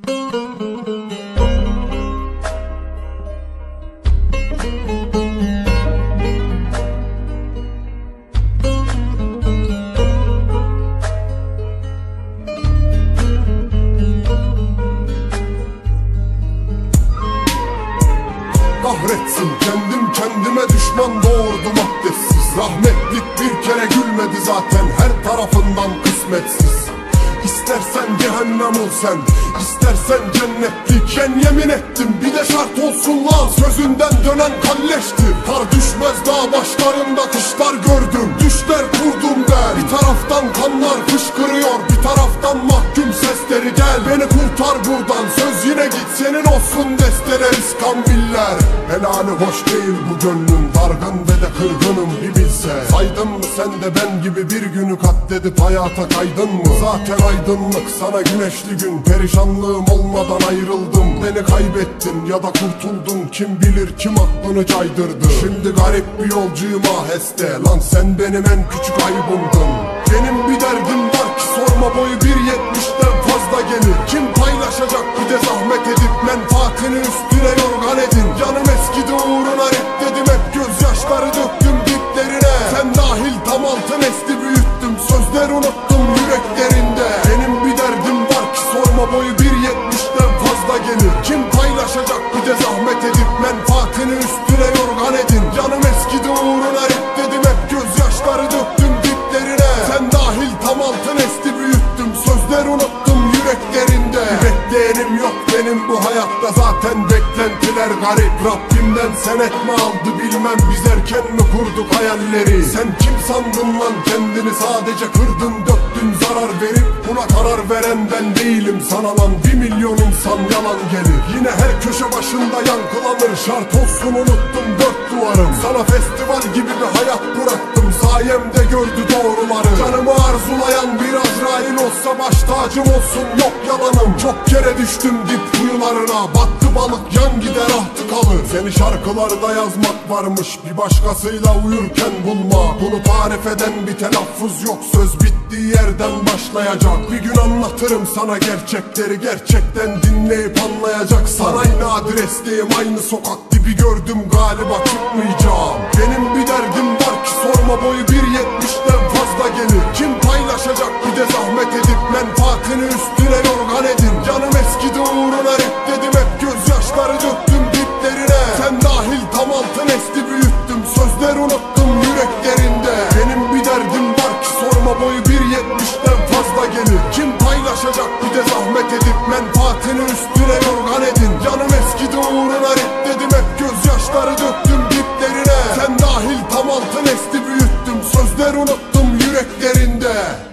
Kahretsin kendim kendime düşman doğurdum abdestsiz. Rahmetlik bir kere gülmedi zaten, her tarafından kısmetsiz. İstersen cehennem ol sen, istersen cennetlik. Ben yemin ettim bir de şart olsun lan, sözünden dönen kalleştir. Kar düşmez dağ başlarında kışlar gördüm, düşler kurdum der. Bir taraftan kanlar fışkırıyor, bir taraftan mahkum sesleri. Gel beni kurtar buradan, söz yine git senin olsun desteler iskambiller. Helali hoş değil bu gönlüm, dargın ve de kırgınım bir bilse. Saydın mı sen de ben gibi bir günü katledip hayata kaydın mı? Zaten aydınlık sana güneşli gün, perişanlığım olmadan ayrıldım. Beni kaybettin ya da kurtuldun, kim bilir kim aklını caydırdı. Şimdi garip bir yolcuyum aheste, lan sen benim en küçük ayıbımdın. Benim bir derdim var ki sorma, boyu 1.70'den fazla gelir. Kim paylaşacak bir de zahmet edip, menfaatini üstüne yorgan edin. Canım eskidi uğruna reddedim, hep gözyaşları döktüm diplerine. Sen dahil tam altı nesli büyüttüm, sözler unuttum yüreklerinde. Benim bir derdim var ki sorma, boyu 1.70'den fazla gelir. Kim paylaşacak bir de zahmet edip, menfaatini üstüne yorgan edin. Canım eskidi uğruna reddedim, hep gözyaşları döktüm diplerine. Sen dahil tam altı nesli büyüttüm, sözler unuttum yüreklerinde. Bir bekleyenim yok benim bu hayatta, zaten beklentiler garip. Rabbimden senet mi aldı bilmem, biz erken mi kurduk hayalleri? Sen kim sandın lan kendini, sadece kırdın döktün zarar verip. Buna karar veren ben değilim, sana lan 1 milyon insan yalan gelir. Yine her köşe başında yankılanır, şart olsun unuttum dört duvarım. Sana festival gibi bir hayat bıraktım, sayemde gördü doğruları. Canımı arzulayan bir Azrail olsa baş tacım olsun, yok yalanım. Çok kere düştüm dip kuyularına, battı balık yan gider ahtı kalır. Seni şarkılarda yazmak varmış, bir başkasıyla uyurken bulma. Bunu tarif eden bir telaffuz yok, söz bittiği yerden başlayacak. Bir gün anlatırım sana gerçekleri, gerçekten dinleyip anlayacaksan. Aynı adresteyim, aynı sokak dibi gördüm, galiba çıkmayacağım. Benim bir derdim var ki sorma, boyu 1.70'den fazla gelir. Kim paylaşacak bir de zahmet edip, menfaatini üstüne yorgan edin. Canım eskidi uğruna reddedim, hep gözyaşları döktüm diplerine. Sen dahil tam altı nesli büyüttüm, sözler unuttum yüreklerinde. Benim bir derdim var ki sorma, boyu 1.70'den fazla gelir. Kim paylaşacak bir de zahmet edip, menfaatini üstüne yorgan edin. Canım eskidi uğruna reddedim, hep gözyaşları döktüm diplerine. Sen dahil tam altı nesli büyüttüm, sözler unuttum yüreklerinde.